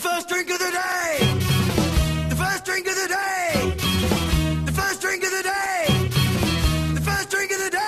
first drink of the day! The first drink of the day! The first drink of the day! The first drink of the day!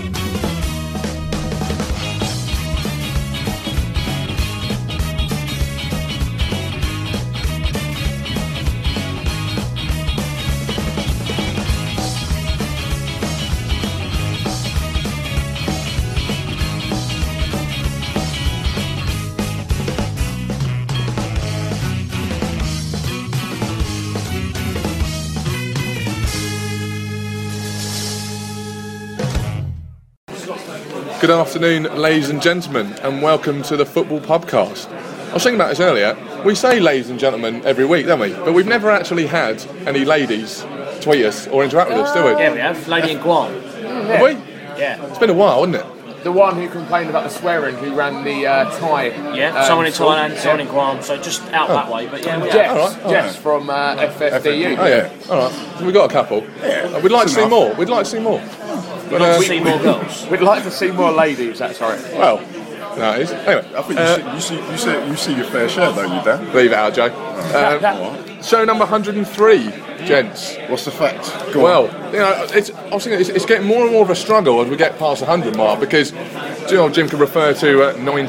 Good afternoon, ladies and gentlemen, and welcome to the Football Pubcast. I was thinking about this earlier. We say ladies and gentlemen every week, don't we? But we've never actually had any ladies tweet us or interact with us, do we? Yeah, we have. Lady in Guam. Have we? Yeah. It's been a while, hasn't it? The one who complained about the swearing, who ran the Thai. Yeah, someone in Thailand, someone in Guam, so just out that way. But yeah, we have. Jess from FFDU. Oh yeah, alright. So we've got a couple. Yeah. We'd like to see more. We'd like to see more. We'd like to see more girls. We'd like to see more ladies, that's right. Well, no, it is. Anyway, I think you see your fair share, don't you, Dan? leave it out, Joe. Show number 103, gents. What's the fact? Go Well, on. you know, I was thinking it's getting more and more of a struggle as we get past the 100 mark because, Jim can refer to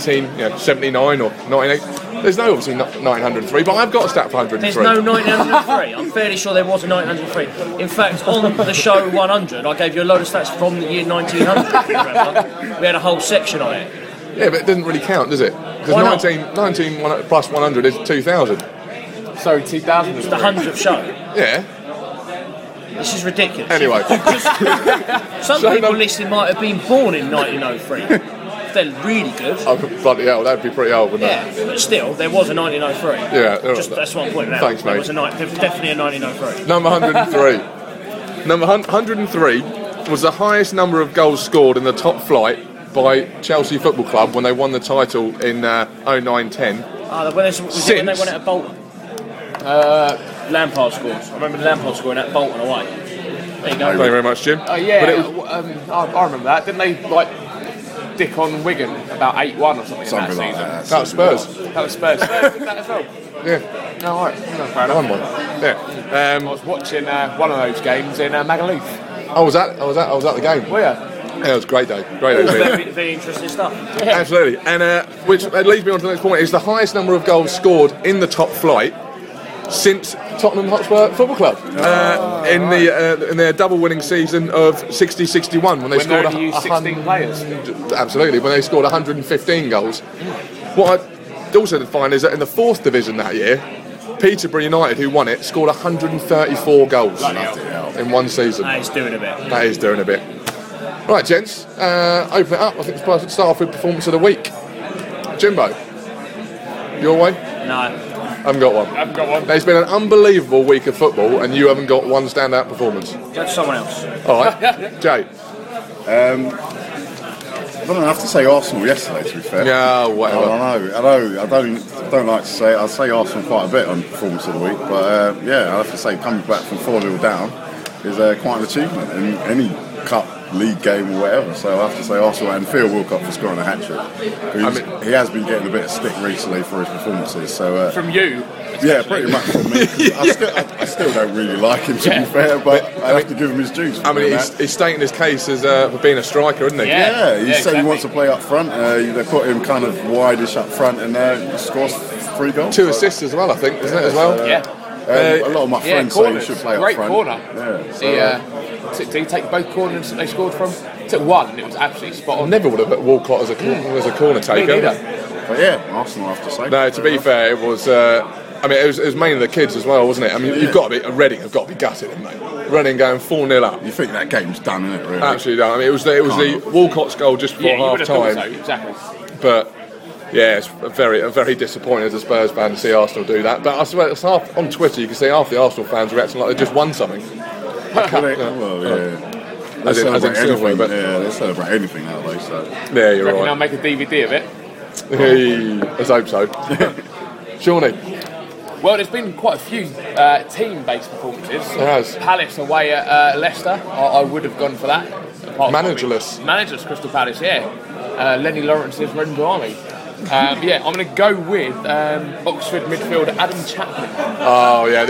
1979 or 98. There's no obviously 903, but I've got a stat for 103. There's no 903. I'm fairly sure there was a 903. In fact, on the show 100, I gave you a load of stats from the year 1900. Remember? We had a whole section on it. Yeah, but it doesn't really count, does it? Because Why not? 19 plus 100 is 2000. So 2000 It's the 100th show. Yeah. This is ridiculous. Anyway, Some people listening might have been born in 1903. They're really good. oh, bloody hell, that'd be pretty old, wouldn't Yeah, but still, there was a 1903. Yeah, That's what I'm pointing out. Thanks, There mate. was definitely a 1903. it? Number 103. Number 103 was the highest number of goals scored in the top flight by Chelsea Football Club when they won the title in 09-10. When they won it at Bolton? Lampard scored. I remember Lampard scoring at Bolton away. There you go. Thank you very much, Jim. Oh yeah, But it was, I remember that. Didn't they dick on Wigan about 8-1 or something? Something in that like season? that. that was Spurs. That was Spurs. Spurs did that as well. Yeah, No, right. No, fair enough. 1-1. Yeah. I was watching one of those games in Magaluf. I was at the game. Oh yeah. Yeah, it was a great day. Great day. Very interesting stuff. Absolutely. And which leads me on to the next point, is the highest number of goals scored in the top flight since Tottenham Hotspur Football Club in their double winning season of 60-61 when they When they scored only used 16 players. Absolutely, when they scored 115 goals. What I also did find is that in the 4th division that year, Peterborough United, who won it, scored 134 goals in one season. That is doing a bit. That is doing a bit. Right, gents, open it up. I think it's start off with performance of the week. Jimbo, your way? No. I haven't got one. There's been an unbelievable week of football, and you haven't got one standout performance. Go to someone else. All right, Jay. I don't have to say Arsenal yesterday, to be fair. Yeah, whatever. I don't like to say it. I say Arsenal quite a bit on performance of the week, but I have to say coming back from 4-0 down is quite an achievement in any cup, league game or whatever. So I have to say Arsenal and Theo Walcott for scoring a hat-trick. He has been getting a bit of stick recently for his performances. So From you. yeah, pretty much from me. I still don't really like him, to be fair, but I have to give him his dues. He's stating his case as for being a striker, isn't he? Yeah. He said he wants to play up front. They put him kind of wideish up front, and he scores 3 goals. 2 assists as well, I think, isn't it, as well? Yeah. A lot of my friends say he should play Great up front. corner. Yeah, Did he take both corners that they scored from? Took one, and it was absolutely spot on. Never would have put Walcott as a corner taker. But yeah, Arsenal, I have to say. No, to be fair, it was. It was mainly the kids as well, wasn't it? I mean, you've got to be. Reading have got to be gutted, haven't they? Reading going 4-0 up. You think that game's done, isn't it? Really? Absolutely done. I mean, it was the Walcott's goal just before half time. So, exactly. But yeah, it's very disappointing as a Spurs fan to see Arsenal do that. But I swear, it's on Twitter you can see half the Arsenal fans are acting like they just won something. They celebrate anything. But they celebrate anything nowadays. So yeah, you're Reckon right. I'll make a DVD of it. Let's hope so. Shawnee. Well, there's been quite a few team-based performances. There has. Palace away at Leicester. I would have gone for that. Managerless. Managerless Crystal Palace, yeah. Lenny Lawrence's Red Army. I'm going to go with Oxford midfielder Adam Chapman. Oh yeah,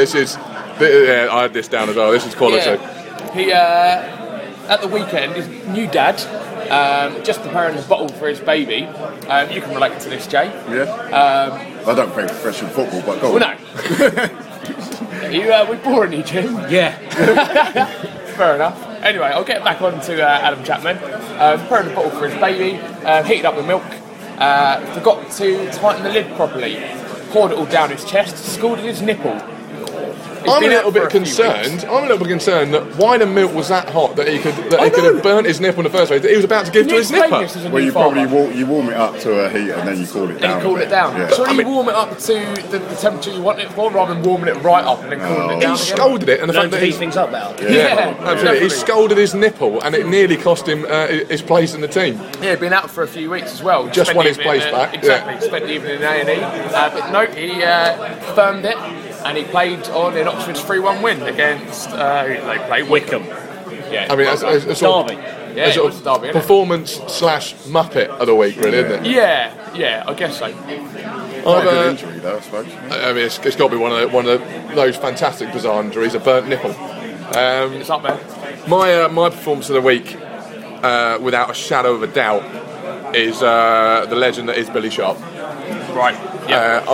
I had this down as well. This is quality. Yeah. He at the weekend, his new dad, just preparing a bottle for his baby. You can relate to this, Jay. Yeah. I don't play professional football, but go on. Well, no. We're boring you, Jim. Yeah. Fair enough. Anyway, I'll get back on to Adam Chapman. Preparing a bottle for his baby, heated up the milk, forgot to tighten the lid properly, poured it all down his chest, scalded his nipple. I'm a little bit concerned that why the milk was that hot that he could have burnt his nipple in the first place that he was about to give to his nipper. Well, you probably warm it up to a heat and then you cool it down. Yeah. So you warm it up to the temperature you want it for, rather than warming it right up and then cooling it down. He scalded it, and the fact that heat things up now. Yeah, absolutely. He scalded his nipple, and it nearly cost him his place in the team. Yeah, been out for a few weeks as well. Just won his place back. Exactly. Spent the evening in A&E, but no, he firmed it. And he played on in Oxford's 3-1 win against they played Wickham. Yeah, I mean, a sort Derby. Yeah, it was Derby. Performance / Muppet of the week, really, isn't it? Yeah, I guess so. Quite a good injury, though, I suppose. I mean, it's got to be one of those fantastic bizarre injuries, a burnt nipple. It's up there. My performance of the week, without a shadow of a doubt, is the legend that is Billy Sharp. Right. Yeah.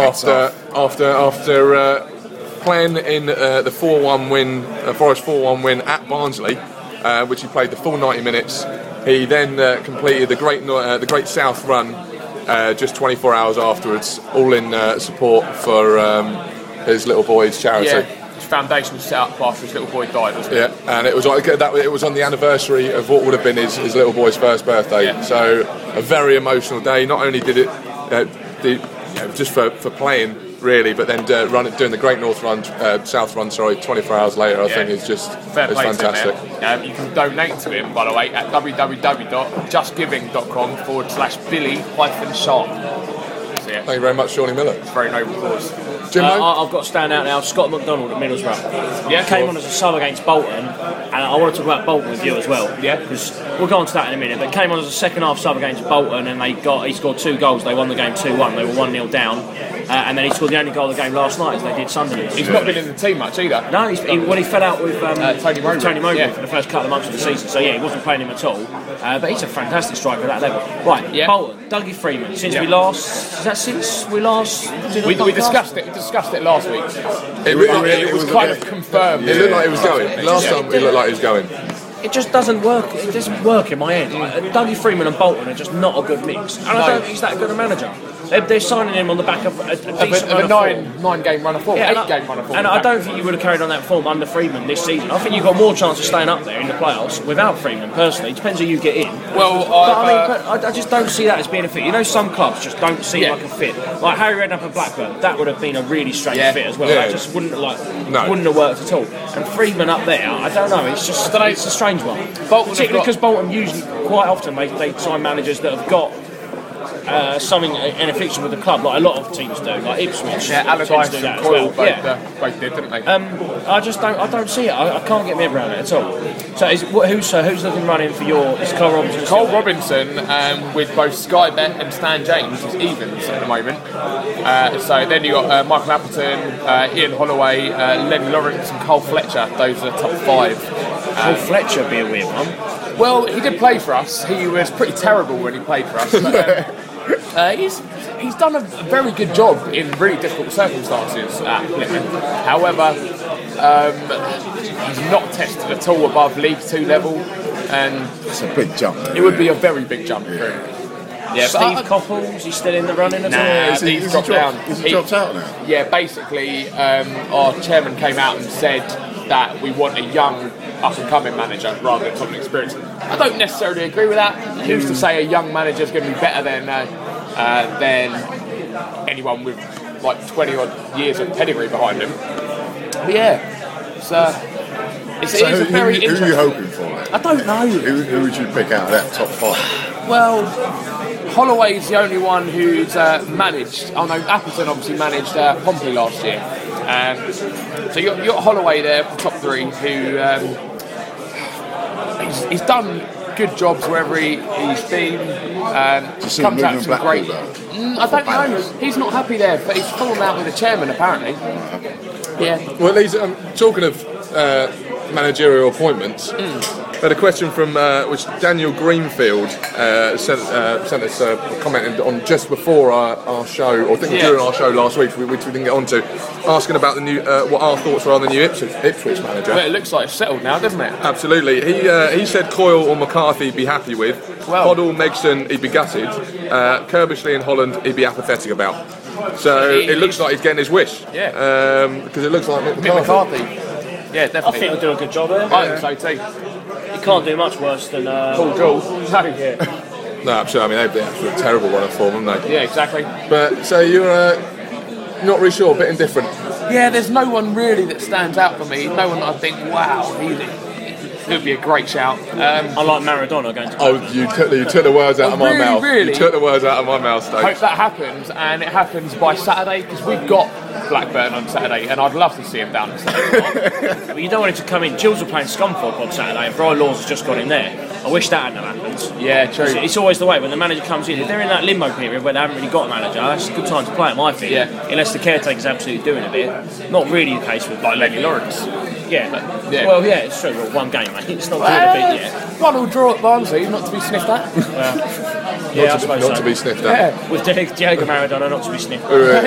After playing in the 4-1 win, Forest 4-1 win at Barnsley, which he played the full 90 minutes. He then completed the Great South Run just 24 hours afterwards, all in support for his little boy's charity. Yeah. His foundation was set up after his little boy died, wasn't it? Yeah, and it was on the anniversary of what would have been his little boy's first birthday. Yeah. So a very emotional day. Not only did it just for playing, really, but then doing the Great South Run, 24 hours later, I think is just fantastic. You can donate to him, by the way, at www.justgiving.com/Billy-Sharp. Thank you very much, Shawnee Miller. It's a very noble cause. I've got to stand out now. Scott McDonald at Middlesbrough. Yeah, came on as a sub against Bolton, and I want to talk about Bolton with you as well. Yeah, because we'll go on to that in a minute. But came on as a second half sub against Bolton, and he scored 2 goals. They won the game 2-1. They were 1-0 down, and then he scored the only goal of the game last night as they did Sunderland. He's not been in the team much either. No, he fell out with Tony Mowbray yeah. for the first couple of months of the season. So yeah, he wasn't playing him at all. But he's a fantastic striker at that level. Right, yeah. Bolton, Dougie Freeman. Since we last did we discussed it. We discussed it last week. It was kind of confirmed. It looked like it was going. Last time it looked like it was going. It just doesn't work. It doesn't work in my head. Dougie Freeman and Bolton are just not a good mix, and I don't think he's that good a manager. They're signing him on the back of a nine-game run of form, 8-game run of form. And I don't think you would have carried on that form under Freeman this season. I think you've got more chance of staying up there in the playoffs without Freeman, personally. It depends who you get in. Well, I just don't see that as being a fit. You know, some clubs just don't seem like a fit. Like Harry Redknapp at Blackburn, that would have been a really strange fit as well. Yeah. That just wouldn't have worked at all. And Freeman up there, I don't know. It's just it's a strange one. Particularly because Bolton usually, quite often, they sign managers that have got something an affliction with the club, like a lot of teams do, like Ipswich. Yeah, Allardyce and Coyle both did, didn't they? I don't see it. I can't get my head around it at all. So who's looking running for your? Is Cole Robinson? Cole Robinson with both Sky Bet and Stan James is evens at the moment. So then you got Michael Appleton, Ian Holloway, Len Lawrence, and Cole Fletcher. Those are the top 5. Cole Fletcher be a weird one. Well, he did play for us. He was pretty terrible when he played for us. But, he's done a very good job in really difficult circumstances at Plymouth. However, he's not tested at all above League 2 level, and it's a big jump. It would be a very big jump for him. Yeah, Steve Copples, he's still in the running at all? He's dropped down. He's dropped out now? Yeah, basically, our chairman came out and said that we want a young, up-and-coming manager rather than someone experienced. I don't necessarily agree with that. Who's to say a young manager is going to be better than anyone with like 20-odd years of pedigree behind him? But yeah, it's a very interesting... Who are you hoping for? I don't know. Who would you pick out of that top 5? Well, Holloway's the only one who's managed. Oh no, Appleton obviously managed Pompey last year. So you got Holloway there for top 3, who he's done good jobs wherever he's been. Just see Comes him out moving some great. Blackpool, I don't know. He's not happy there, but he's fallen out with the chairman apparently. Yeah. Well, these talking of managerial appointments. We had a question from which Daniel Greenfield sent us commented on just before our show, or I think during our show last week, which we didn't get onto, asking about the new what our thoughts were on the new Ipswich manager. But it looks like it's settled now, doesn't it? Absolutely. He said Coyle or McCarthy he'd be happy with. Well. Hoddle, Megson he'd be gutted. Kirbishley and Holland he'd be apathetic about. So it looks like he's getting his wish. Yeah. Because it looks like Mick Mick McCarthy. McCarthy. Yeah, I definitely. think he'll do a good job there. I think so too. He can't do much worse than Paul Jewell. No, absolutely. I mean, they've had a terrible run of form, haven't they? Yeah, exactly. But so you're not really sure, a bit indifferent. Yeah, there's no one really that stands out for me. No one that I think, wow, he would be a great shout. I like Maradona going to. Oh, you took the words out of my mouth. Really? You took the words out of my mouth, Stokes. Hope that happens, and it happens by Saturday because we've got Blackburn on Saturday, and I'd love to see him down. But you don't want him to come in. Gills are playing Scunthorpe on Saturday, and Brian Laws has just got in there. I wish that hadn't happened. Yeah, true. It's always the way when the manager comes in. If they're in that limbo period where they haven't really got a manager, that's a good time to play them, I think. Yeah. Unless the caretaker's absolutely doing a bit. Not really the case with Like Lenny Lawrence. Yeah, but, Yeah. well, yeah, it's true. Well, one game, mate. It's not doing a bit yet. 1-1 draw at Barnsley, not to be sniffed at. Yeah, I suppose Not so. to be sniffed at. Yeah. With Diego Maradona, not to be sniffed.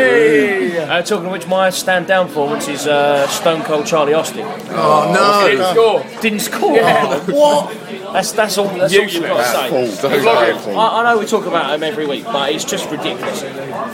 Hey. Talking of which, my stand-down performance is Stone Cold Charlie Austin. Oh, Didn't score. Didn't score. Yeah. What? That's all. That's all you've got to That's say. full. Don't That's go. full. I know we talk about him every week, but it's just ridiculous.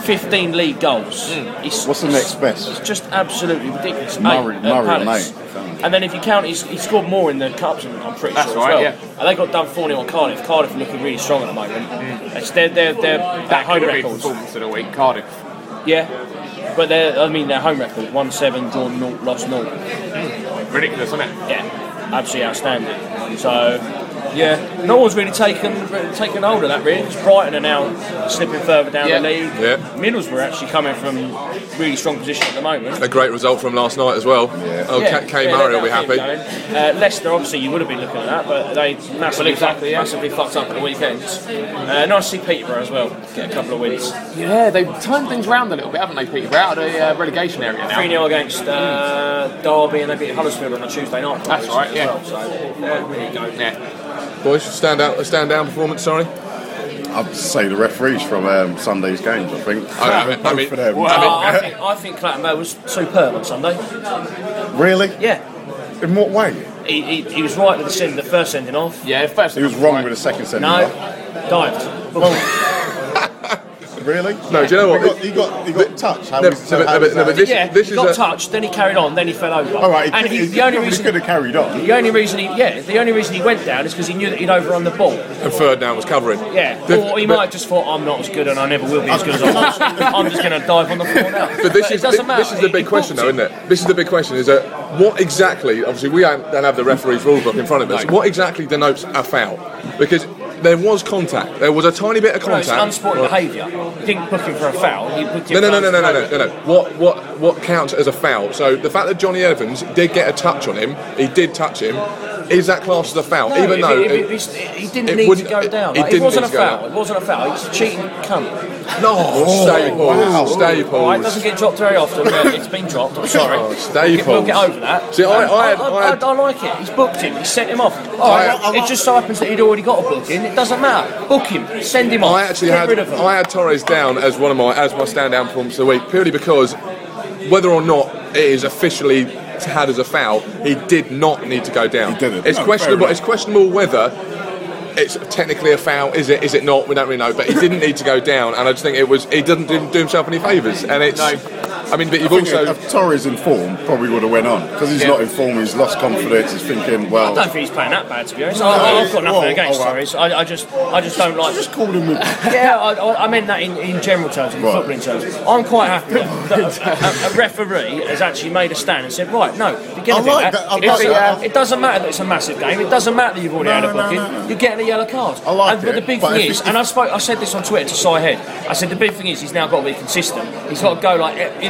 15 league goals. What's the next best? It's just absolutely ridiculous. Murray At on Palace. 8. And then if you count, he scored more in the cups, I'm pretty That's sure right, as well. yeah. And they got done 4-0 at Cardiff. Cardiff are looking really strong at the moment. It's their That home could have been records. performance of the week, Cardiff. Yeah. But their home record, 1-7, drawn 0, lost 0. Ridiculous, isn't it? Yeah, absolutely outstanding. So, yeah, no one's really taken hold of that really. Because Brighton are now slipping further down Yeah. the league. Yeah. Middlesbrough actually coming from really strong position at the moment. A great result from last night as well. Oh, Kay Murray will be happy. Leicester, obviously, you would have been looking at that, but they massively, massively fucked up at the weekend. Nice to see Peterborough as well get a couple of wins. Yeah, they've turned things around a little bit, haven't they, Peter? We're out of the relegation area now. 3-0 against Derby, and they beat Huddersfield on a Tuesday night. That's right, yeah. Well, so, there you go. Yeah. Boys, stand down performance, sorry. I'd say the referees from Sunday's games, I think. I mean, for them. I think Clattenburg was superb on Sunday. Really? Yeah. In what way? He was right with the first sending off. Yeah, first He was wrong with the second sending No, off. dived. Really? No, do you know what? He got touched. How No, was- no, how but was that? this- Yeah, this he is got a- touched, then he carried on, then he fell over. All right, and he the only probably reason could have carried on. the only reason he went down is because he knew that he'd overrun the ball. And third down was covering. Yeah, or he might have just thought, I'm not as good and I never will be as good as I was. I'm just going to dive on the floor now. But this it doesn't matter. is the big He question, though, booked isn't it? This is the big question: is that what exactly? Obviously, we don't have the referee's rule book in front of us. No. What exactly denotes a foul? Because there was contact. There was a tiny bit of No, it's contact. unsporting behaviour. He didn't book him for a foul. He booked him No. What counts as a foul? So the fact that Johnny Evans did get a touch on him, he did touch him. Is that classed as a foul? No, Even though he didn't it need to wouldn't- go down. it Like, it didn't wasn't a need to go foul. down. It wasn't a foul. He was a cheating cunt. no, Staples, wow. It doesn't get dropped very often, but it's been dropped. I'm sorry. Staples. We'll get over that. See, I I like it. He's booked him. He sent him off. It just so happens that he'd already got a booking. It doesn't matter. Book him. Send him off. I actually Get rid of him. I had Torres down as my stand down performance of the week purely because whether or not it is officially had as a foul, he did not need to go down. He didn't. It's No, questionable. fair It's questionable whether it's technically a foul. Is it? Is it not? We don't really know. But he didn't need to go down, and I just think it was. He didn't do himself any favours, and it's. I mean, but you've I think also. if Torres in form, probably would have went on because he's not in form. He's lost confidence. He's thinking, well, I don't think he's playing that bad, to be honest. I've got nothing well, against all right. Torres. I just don't like. just called him. Yeah, I meant that in general terms, in Right. footballing terms. I'm quite happy that a referee has actually made a stand and said, right, no, you're going to do like that. that. I like that. It doesn't matter that it's a massive game. It doesn't matter that you've already had a No, booking. no. You're getting a yellow card. I like But the it, big but thing if is, I said this on Twitter to Cy Head. I said the big thing is he's now got to be consistent. He's got to go like in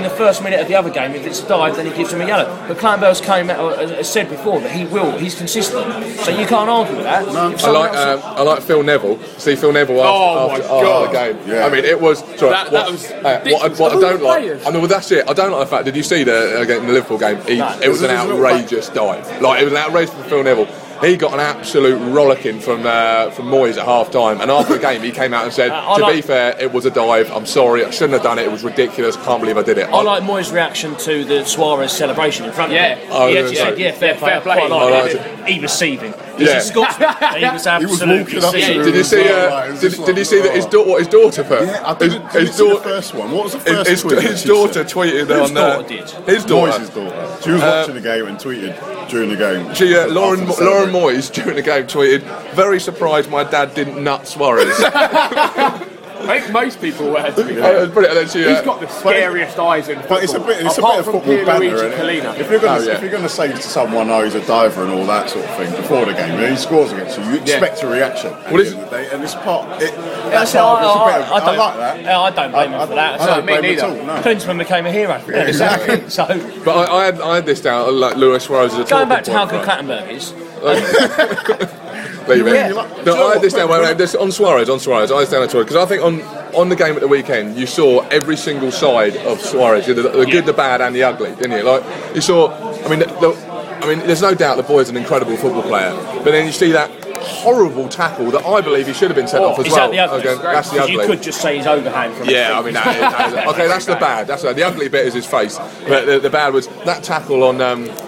the first minute of the other game, if it's a dive, then he gives him a yellow. But Clattenburg's came out, has said before that he's consistent. So you can't argue with that. No. I like Phil Neville. See Phil Neville after the game. Yeah. I mean, it was. Sorry, That was what I don't like. players. I mean, well, that's it. I don't like the fact. Did you see the Liverpool game? It was an outrageous dive. Like, it was an outrageous for Phil Neville. He got an absolute rollicking from Moyes at half time, and after the game he came out and said, to be fair, it was a dive, I'm sorry, I shouldn't have done it, it was ridiculous, can't believe I did it. I like Moyes' reaction to the Suarez celebration in front of him. Oh, He actually said, fair play. play. Quite like it. He was seething. He's a Scotsman. He was absolutely walking up to seething. Did you see? Did you see that his daughter put? Yeah, I didn't see the first one. What was the first tweet? His daughter tweeted Whose on. daughter did? His daughter. Moyes' daughter. She was watching the game and tweeted during the game. Lauren Moyes during the game tweeted, "Very surprised my dad didn't nut Suarez." I think most people were. To be It fair. was brilliant. And then she, He's got the scariest eyes in football. But it's a bit apart of from football Pierluigi banter. Collina. If you're going to say to someone, "Oh, he's a diver" and all that sort of thing before the game, and he scores against you, you expect a reaction. At the end of the day, and it's part. That's part. I like that. I don't blame him for that. I don't blame him neither. at all. No. Klinsmann became a hero. Yeah, exactly. So but I had this down like Luis Suarez as a going back to how talking good point, Clattenburg is. leave it. Yeah. No, I had this down. On Suarez. I had this down because I think on the game at the weekend, you saw every single side of Suarez, the good, the bad, and the ugly, didn't you? Like you saw. I mean, there's no doubt the boy's an incredible football player, but then you see that horrible tackle that I believe he should have been sent off as Is well. that the ugly? Again, that's the ugly. You could just say his overhand from Yeah, I mean, that is, okay, that's the bad. That's the ugly bit is his face, but the bad was that tackle on.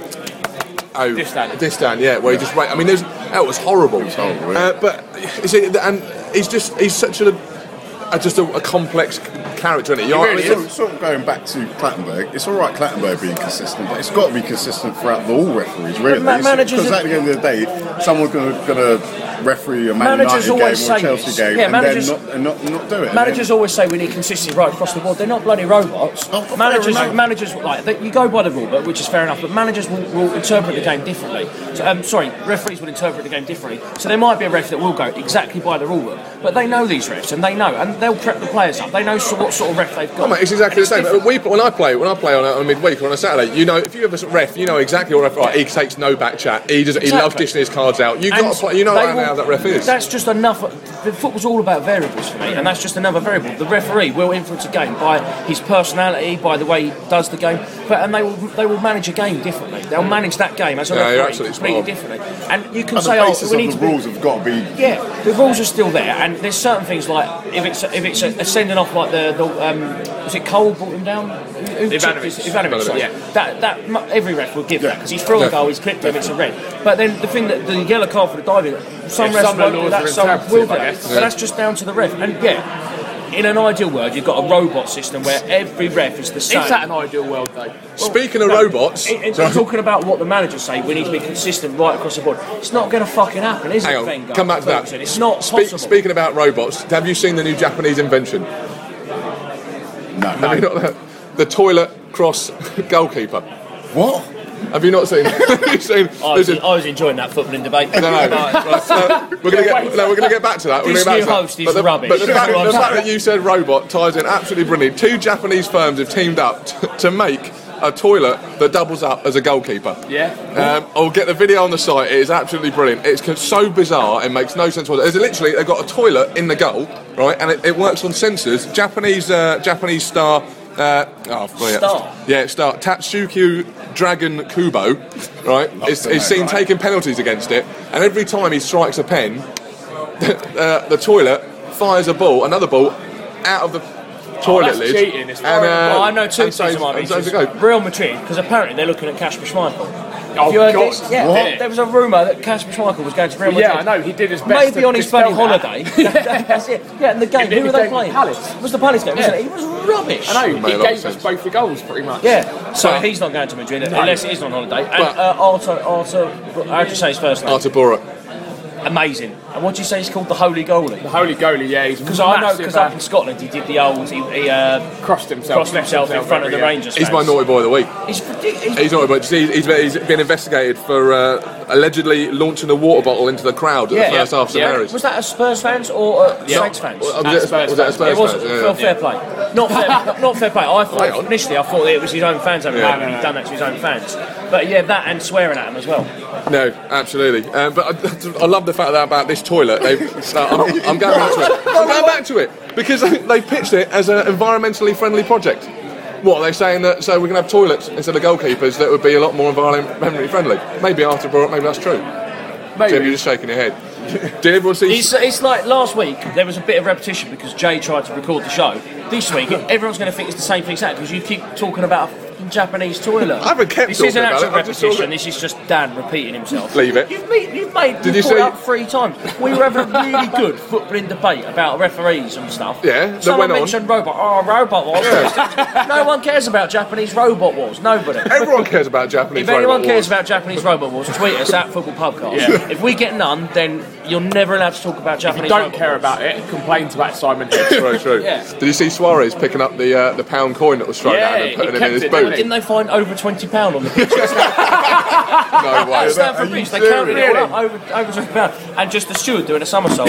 Distan, yeah, where he just. I mean, that was horrible. It was horrible, yeah. But you see, and he's such a complex character, isn't he? Sort of going back to Clattenburg, it's all right Clattenburg being consistent, but it's got to be consistent throughout all referees, really. Because at the end of the day, someone's going to referee a Man United game or a Chelsea game and then not do it. Managers always say we need consistency right across the board. They're not bloody robots. Managers you go by the rule book, which is fair enough, but managers will interpret the game differently. So, referees will interpret the game differently. So there might be a ref that will go exactly by the rule book, but they know these refs and they'll prep the players up. They know what sort of ref they've got. Oh, mate, it's exactly the same. When I play on a midweek or on a Saturday, you know, if you have a ref, you know exactly what ref. Right, he takes no back chat. He loves dishing his cards out. You've got to play. You know how that ref is. That's just enough. The football's all about variables for me, and that's just another variable. The referee will influence a game by his personality, by the way he does the game, and they will manage a game differently. They'll manage that game as a referee completely differently. And you can say, the rules have got to be. Yeah, the rules are still there, and there's certain things like if it's a sending off like the was it Cole brought him down? Ivanovic, sorry. Yeah. That every ref will give that because he's through a goal, he's clipped him, it's a red. But then the thing that the yellow card for the diving, some refs won't do that, some will do that. But that's just down to the ref. And in an ideal world, you've got a robot system where every ref is the same. Is that an ideal world, though? Speaking of robots, talking about what the managers say, we need to be consistent right across the board. It's not going to fucking happen, is it? hang on, come back to that. It's not possible. Speaking about robots, have you seen the new Japanese invention? No. Have you not? The toilet cross goalkeeper. What? Have you not seen? I was enjoying that footballing debate. No. Right, we're going to get back to that. This new host is rubbish. But the fact that you said robot ties in absolutely brilliant. Two Japanese firms have teamed up to make a toilet that doubles up as a goalkeeper. Yeah. I'll get the video on the site. It is absolutely brilliant. It's so bizarre. It makes no sense whatsoever. Literally, they've got a toilet in the goal, right? And it works on sensors. Japanese star. Star? Yeah, star. Tatsuki Dragon Kubo, right? Is seen taking penalties against it, and every time he strikes a pen, the toilet fires another ball, out of the toilet lid. Cheating. It's I know two things that might be so just Real Madrid, because apparently they're looking at Kasper Schmeichel. Oh, you heard God. this? Yeah, there was a rumour that Kasper Schmeichel was going to Real Madrid. Yeah, I know. He did his best. Maybe on his bloody holiday. That's it. Yeah, and the game. Who were they playing? Palace. It was the Palace game, wasn't it? He was rubbish. I know. He gave us both the goals, pretty much. Yeah. So he's not going to Madrid unless he's on holiday. And Artur, how do you say his first name? Artur Boruc. amazing. And what do you say he's called? The Holy Goalie? The Holy Goalie, yeah. Because I know, because up in Scotland he did the old, he crossed himself in front of the Rangers He's fans. my naughty boy of the week. He's Naughty boy. He's been investigated for allegedly launching a water bottle into the crowd at the first half of St Mary's. Was that a Spurs fans or Saints fans? Was that a Spurs It was fans? fair play. Not fair play. I thought initially it was his own fans having done that to his own fans. But yeah, that and swearing at him as well. No, absolutely. But I love the fact that about this toilet. I'm going back to it. I'm going back to it because they pitched it as an environmentally friendly project. What are they saying that? So we can have toilets instead of goalkeepers that would be a lot more environmentally friendly. Maybe after brought, maybe that's true. Jim, you're just shaking your head. Did everyone see? It's like last week there was a bit of repetition because Jay tried to record the show. This week everyone's going to think it's the same thing because you keep talking about a fucking Japanese toilet. I haven't kept this talking isn't about actual it. repetition. This is just Dan repeating himself. Leave it. You've brought Did you it see? up 3 times. We were having a really good footballing debate about referees and stuff. Yeah, that Someone went on. mentioned robot. Oh, robot wars. Yeah. No one cares about Japanese robot wars. Nobody. Everyone cares about Japanese. If anyone robot cares wars. about Japanese robot wars, tweet us at Football Podcast. Yeah. If we get none, then you're never allowed to talk about Japanese. If you don't robot care wars. about it, complain about Simon Head. True. Yeah. Did you see Suarez picking up the pound coin that was struck down and putting it in his boot? Didn't they find over £20 on the pitch? No way. Stamford Bridge, they counted it all up, over £20. And just the steward doing a somersault.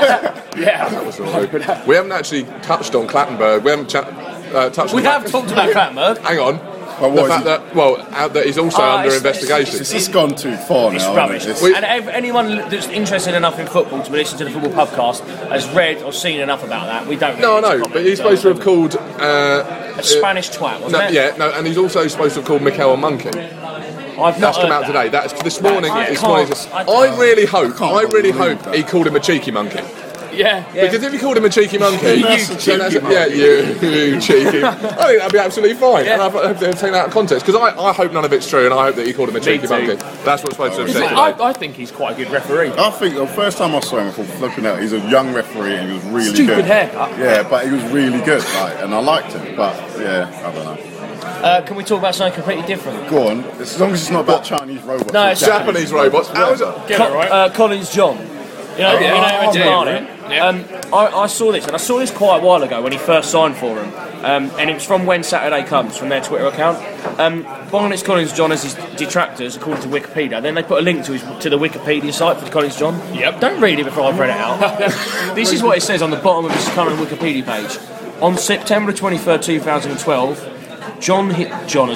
Yeah. We haven't actually touched on Clattenburg. We haven't touched We on have talked about Clattenburg. Hang on. Well, The what fact is that he's also under it's- investigation. It's just gone too far It's now. rubbish. Isn't it? And anyone that's interested enough in football to listen to the Football Podcast has read or seen enough about that. We don't. No, really need to but comment, he's supposed to have called. a Spanish twat, wasn't it? Yeah, no, and he's also supposed to have called Mikel a monkey. I've not That's come heard out that. today. That's this morning. I This can't- morning. I can't- I really hope believe that. he called him a cheeky monkey. Yeah. Because if he called him a cheeky monkey, That's a cheeky monkey. you cheeky. I think that'd be absolutely fine. Yeah. And I hope they'll take that out of context because I hope none of it's true, and I hope that he called him a cheeky too. monkey. That's what's supposed to have said today. I think he's quite a good referee. I think the first time I saw him, I thought, flipping out, he's a young referee and he was really Stupid good. haircut. Yeah, but he was really good, and I liked him. But yeah, I don't know. Can we talk about something completely different? Go on, as long as it's not about Chinese robots. No, or it's Japanese robots. How is it? Get it right. Collins John. You know, you went to Barnet. I saw this, and I saw this quite a while ago when he first signed for him. And it was from When Saturday Comes, from their Twitter account. Barnet's Collins John has his detractors, according to Wikipedia. Then they put a link to the Wikipedia site for Collins John. Yep. Don't read it before I've read it out. This is what it says on the bottom of his current Wikipedia page. On September 23rd, 2012, John hit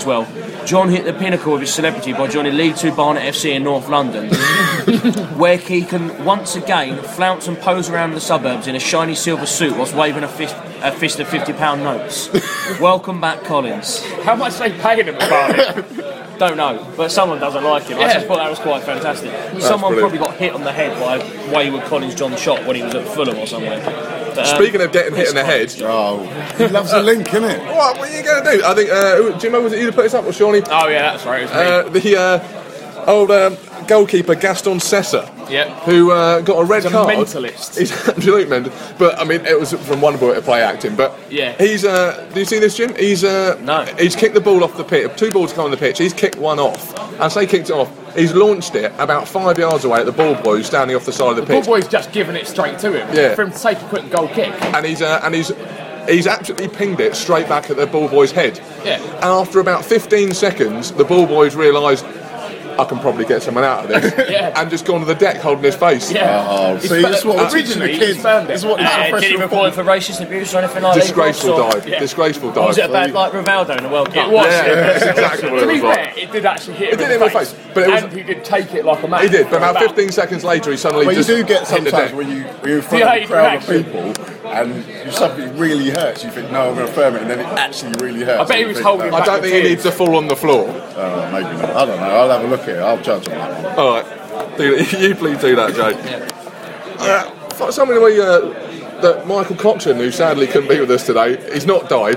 the pinnacle of his celebrity by joining League 2 Barnet FC in North London, where he can once again flounce and pose around the suburbs in a shiny silver suit whilst waving a fist of £50 notes. Welcome back, Collins. How much they paying him about it? Don't know, but someone doesn't like him. I Yeah. just thought that was quite fantastic. Someone brilliant. probably got hit on the head by Wayward Collins John shot when he was at Fulham or somewhere. But, Speaking of getting hit in the head, Oh, he loves a link, innit? what are you going to do? I think, Jimmo, was it you that put this up, or Shawnee? Oh yeah, that's right. It was me. The old goalkeeper Gaston Sessa, Yep. who got a red He's a card. mentalist. He's an absolute mental. But I mean, it was from one boy to play acting. But Yeah. he's. Do you see this, Jim? He's No. He's kicked the ball off the pitch. 2 balls come on the pitch. He's kicked one off. I say kicked it off. He's launched it about 5 yards away at the ball boy who's standing off the side of the Ball pitch. boy's just giving it straight to him. Yeah. For him to take a quick goal kick. And he's absolutely pinged it straight back at the ball boy's head. Yeah. And after about 15 seconds, the ball boys realised, I can probably get someone out of this. Yeah. And just gone to the deck holding his face. Yeah. Oh, see, this is what we're teaching the Originally, kids. he's found it. This is what the did he professional report him for racist abuse or anything like that? Disgraceful dive. Yeah. Disgraceful Or dive. was it about like Rivaldo in the World Cup? It was. Yeah, that's exactly what To it be was like. fair, it did actually hit him It did hit him in the face, but it was- and he did take it like a man. He did, but about 15 seconds later, he suddenly But you just do get hit the sometimes deck. when you're in front Yeah, of a crowd of reaction. people and something really hurts, you think, no, I'm going to firm it, and then it actually really hurts. I bet he You was think, holding I back don't the think he tears. needs to fall on the floor. Maybe not. I don't know. I'll have a look at it. I'll judge on that one. All right, you please do that, Joe. Something that Michael Cochran, who sadly couldn't be with us today, he's not died.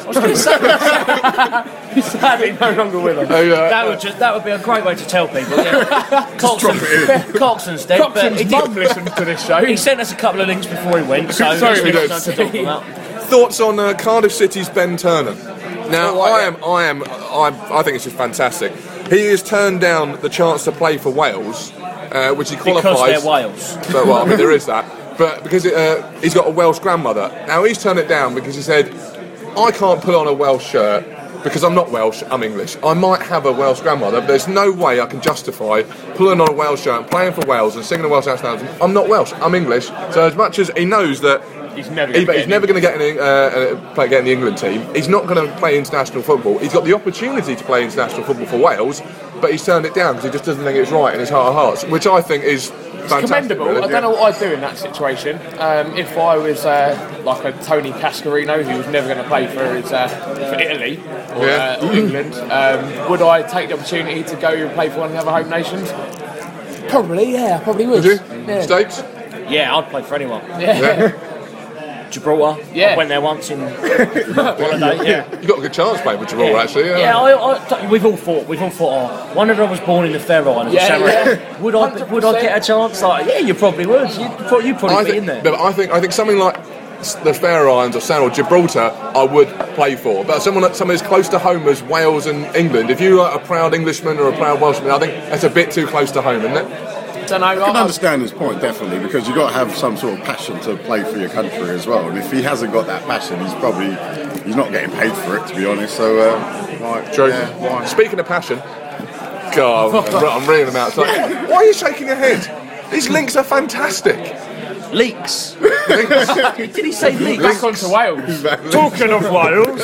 He's sadly no longer with us. That would be a great way to tell people. Yeah. Coxon's dead, but Coxon's he, mum listens to this show. he sent us a couple of links before he went, so Sorry, we we got don't. something to talk about. Thoughts on Cardiff City's Ben Turner? Now, I think it's just fantastic. He has turned down the chance to play for Wales which he qualifies. Because they're Wales. But, well, I mean, there is that. But because he's got a Welsh grandmother. Now, he's turned it down because he said, I can't put on a Welsh shirt because I'm not Welsh, I'm English. I might have a Welsh grandmother, but there's no way I can justify pulling on a Welsh shirt and playing for Wales and singing a Welsh national anthem. I'm not Welsh, I'm English. So as much as he knows that He's never going to get in the England team, he's not going to play international football. He's got the opportunity to play international football for Wales, but he's turned it down because he just doesn't think it's right in his heart of hearts, which I think is fantastic. Commendable. Really. I don't know what I'd do in that situation. If I was like a Tony Cascarino who was never going to play for Italy or England, would I take the opportunity to go and play for one of the other home nations? Probably, yeah, I probably would. Would you? Yeah. States? Yeah, I'd play for anyone. Yeah. Gibraltar. Yeah. I went there once in holiday. Yeah. You got a good chance playing for Gibraltar, actually. Yeah, we've all thought. Oh, one of them was born in the Faroe Islands. Yeah. Would I get a chance? Like, yeah, you probably would. You'd probably be in there. But I think something like the Faroe Islands or Gibraltar, I would play for. But someone as close to home as Wales and England, if you're a proud Englishman or a proud Welshman, I think that's a bit too close to home, isn't it? I can understand his point, definitely, because you've got to have some sort of passion to play for your country as well. And if he hasn't got that passion, he's not getting paid for it, to be honest. So, True. Yeah, why? Speaking of passion, God, I'm reading them out. It's like, why are you shaking your head? These links are fantastic. Leaks. Did he say leaks? Back onto Wales. Talking of Wales.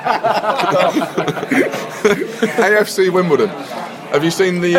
AFC Wimbledon. Have you seen the...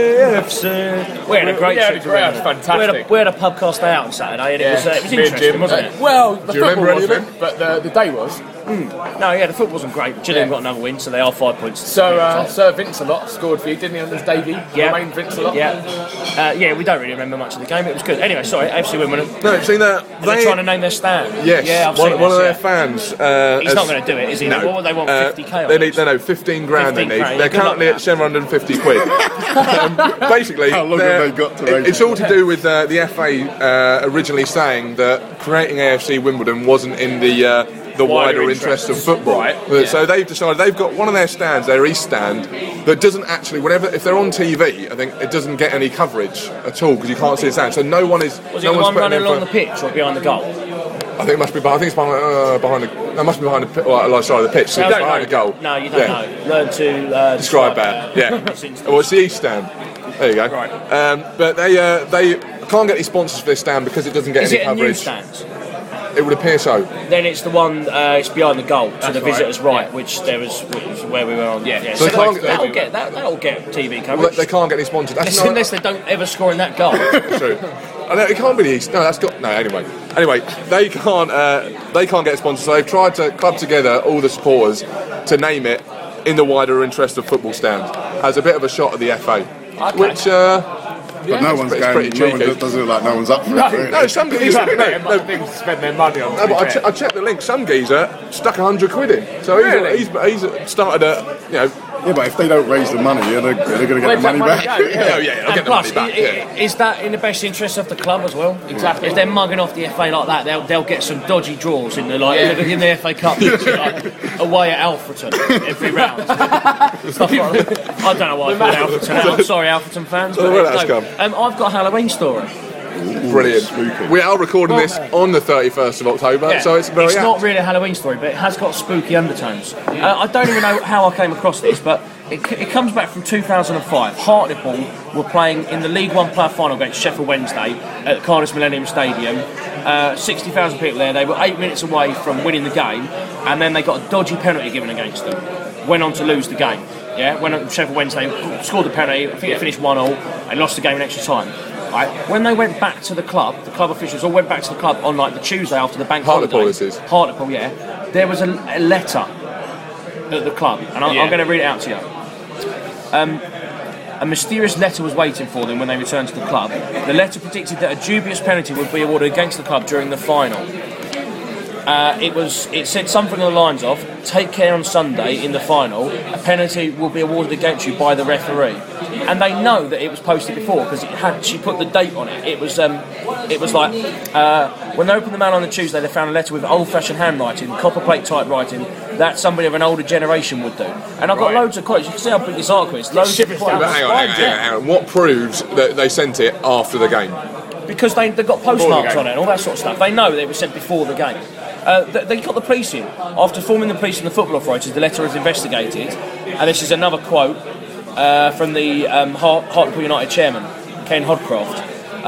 AFC. We had a great trip. It was fantastic. We had a pubcast day out on Saturday, and it was Me and interesting, Jim. wasn't it? Well, the Do you remember football any of wasn't, but the day was. No, yeah, the football wasn't great. Gillingham got another win, so they are 5 points. So Sir Vincelot scored for you, didn't he, on his debut? Yeah. Romain Vincelot. Yeah, we don't really remember much of the game. It was good. Anyway, sorry, AFC Wimbledon. No, have you seen that? They're trying to name their stand. Yes, Yeah, I've seen one of their this, fans. He's not going to do it, is he? No. What would they want? 50k? They need 15 grand. 15 They need. grand, They're yeah, good currently luck at 750 quid. Basically, How long have they got to raise it's all to do with the FA originally saying that creating AFC Wimbledon wasn't in the wider interests of football. Right. So they've decided they've got one of their stands, their East stand, that doesn't actually, if they're on TV, I think it doesn't get any coverage at all because you can't see the stand. So no one is. Was no it the one's one putting running in along the pitch or behind the goal? I think it must be. I think it's behind the. It must be behind the pitch. So You it's don't behind know. the goal. No, you don't know. Learn to Describe that. Yeah. This instance. Well, it's the East stand. There you go. Right. But they can't get any sponsors for this stand because it doesn't get Is any it a new coverage. stand? It would appear so. Then it's the one. It's behind the goal to the right. visitors' right, Yeah. which was where we were on. Yeah. So they can't- that'll get TV Well, coverage. they can't get any sponsors. That's Unless they don't ever score in that goal. true. I know, it can't be the East. No, that's got no. Anyway, they can't get sponsors. So they've tried to club together all the supporters to name it in the wider interest of football stand as a bit of a shot at the FA, which. But no one's it's going. pretty No one cheeky. doesn't look like no one's up for it. really. No, some geezer. People spend their money on. No, but I checked the link. Some geezer stuck 100 quid in. So he's started at Yeah, but if they don't raise the money, they're going to get the money back. I'll And get the plus, money back. is that in the best interest of the club as well? Exactly. If they're mugging off the FA like that, they'll get some dodgy draws in the in the FA Cup, like away at Alfreton every round. Stuff like that. I don't know why I called Alfreton out. I'm sorry, Alfreton fans. But where that's no. come. I've got a Halloween story. Brilliant. Spooky. We are recording this on the 31st of October, so it's very It's apt. not really a Halloween story, but it has got spooky undertones. I don't even know how I came across this, but it comes back from 2005. Hartlepool were playing in the League One playoff final against Sheffield Wednesday at Cardiff Millennium Stadium. 60,000 people there. They were 8 minutes away from winning the game, and then they got a dodgy penalty given against them. Went on to lose the game. Yeah, went on Sheffield Wednesday, scored the penalty. I think they finished 1-1 and lost the game in extra time. Right. When they went back to the club officials all went back to the club on like the Tuesday after the bank Hartlepool, holiday. this is. Hartlepool, yeah. There was a letter at the club, and I'm going to read it out to you. A mysterious letter was waiting for them when they returned to the club. The letter predicted that a dubious penalty would be awarded against the club during the final. It said something along the lines of, take care on Sunday in the final, a penalty will be awarded against you by the referee. And they know that it was posted before because she put the date on it. It was like when they opened the mail on the Tuesday, they found a letter with old-fashioned handwriting, copper plate typewriting that somebody of an older generation would do. And I've got loads of quotes. You can see how big this article is. Loads of quotes. But hang on. What proves that they sent it after the game? Because they've got postmarks on it and all that sort of stuff. They know that it was sent before the game. They got the police in. After informing the police and the football authorities, the letter was investigated. And this is another quote from the Hartlepool United chairman, Ken Hodcroft.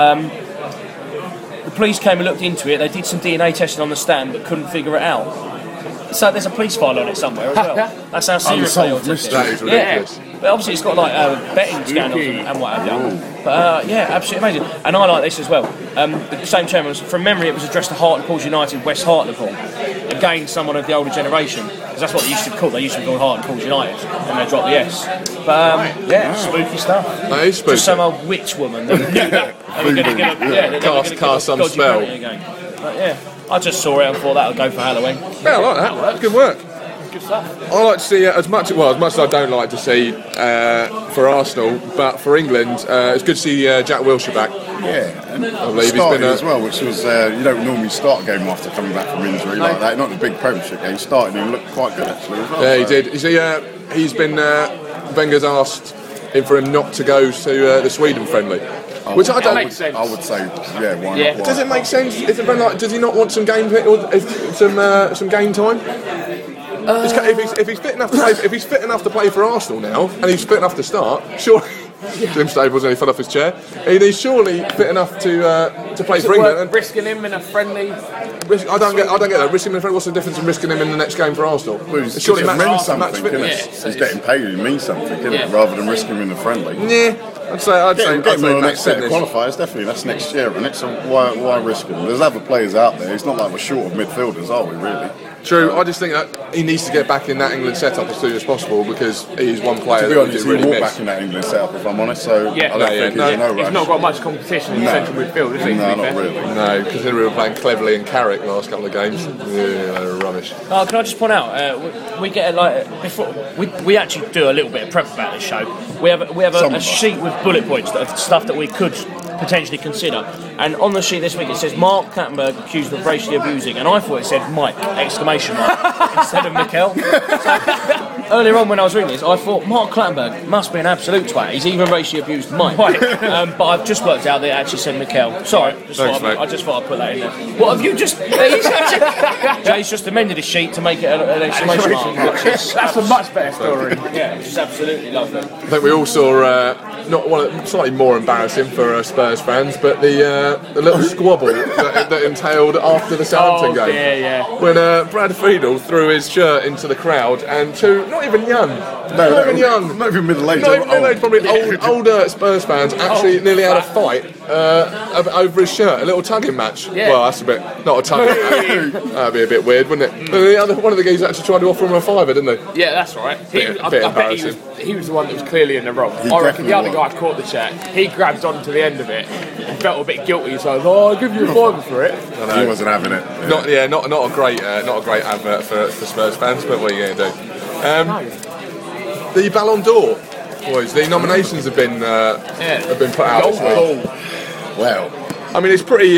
The police came and looked into it. They did some DNA testing on the stand but couldn't figure it out. So there's a police file on it somewhere as well. That's how serious they all took it. That is ridiculous. But obviously it's got like betting scandals and what have you. But yeah, absolutely amazing. And I like this as well. The same chairman was, from memory, it was addressed to Hartlepool United, West Hartlepool. Again, someone of the older generation, because that's what they used to be called. They used to be called Hartlepool United, and they dropped the S. But yeah, spooky stuff. That is spooky. Just some old witch woman that knew that. They were going to cast some spell. But yeah, I just saw it and thought that would go for Halloween. Yeah, I like that. That's good work. Good stuff. I like to see as much as I don't like to see for Arsenal, but for England, it's good to see Jack Wilshere back. Yeah, and I believe started as well, which was you don't normally start a game after coming back from injury like that. Not the big Premiership game. Started and looked quite good actually as well. Yeah, he did. He's been Wenger's asked him for him not to go to the Sweden friendly. Which I don't. Makes sense. I would say, yeah, why not? Why? Does it make sense? Does he not want some game or some game time? If he's fit enough to play, if he's fit enough to play for Arsenal now, and he's fit enough to start, surely. Jim Staples only fell off his chair. He's surely fit enough to play for England. And risking him in a friendly. I don't get that. Risking him in a friendly. What's the difference in risking him in the next game for Arsenal? Well, surely means something. match fitness. He's getting paid. It means something, isn't it? Rather than risking him in the friendly. Yeah. I'd say get him on the match next set of fitness. qualifiers. Definitely, that's next year, isn't it? So why risk him? There's other players out there. It's not like we're short of midfielders, are we? Really? True. I just think that he needs to get back in that England setup as soon as possible because he's one player To be that honest, we he really walked miss. back in that England setup, if I'm honest. So Yeah. I don't think he's in no rush. He's not got much competition in central midfield, is he? No, not really. No, considering we were playing Cleverley and Carrick the last couple of games. Yeah, they were rubbish. Oh, can I just point out, we get before we actually do a little bit of prep about this show. We have a sheet with bullet points of stuff that we could potentially consider. And on the sheet this week it says Mark Clattenburg accused of racially abusing, and I thought it said Mike ! Instead of Mikel. So, earlier on when I was reading this, I thought Mark Clattenburg must be an absolute twat. He's even racially abused Mike. But I've just worked out that it actually said Mikel. Sorry, I just thought I'd put that in there. What have you just? Jay's just amended his sheet to make it an exclamation mark. That's a much better story. Yeah, which is absolutely lovely. I think we all saw not one of, slightly more embarrassing for Spurs fans, but the little squabble that entailed after the Southampton game. Yeah. When Brad Friedel threw his shirt into the crowd, and two not even young, not even middle-aged, probably older Spurs fans actually nearly had a fight over his shirt, a little tugging match. Yeah. Well, that's a bit not a tugging match. That'd be a bit weird, wouldn't it? But one of the guys actually tried to offer him a fiver, didn't they? Yeah, that's right. I bet he was the one that was clearly in the wrong. He I reckon the other definitely guy caught the check. He grabbed on to the end of it and felt a bit guilty, so I was I'll give you a fiver for it. He wasn't having it. Yeah. Not a great advert for Spurs fans, but what are you going to do? The Ballon d'Or, boys. The nominations have been put out this week. Well, I mean, it's pretty.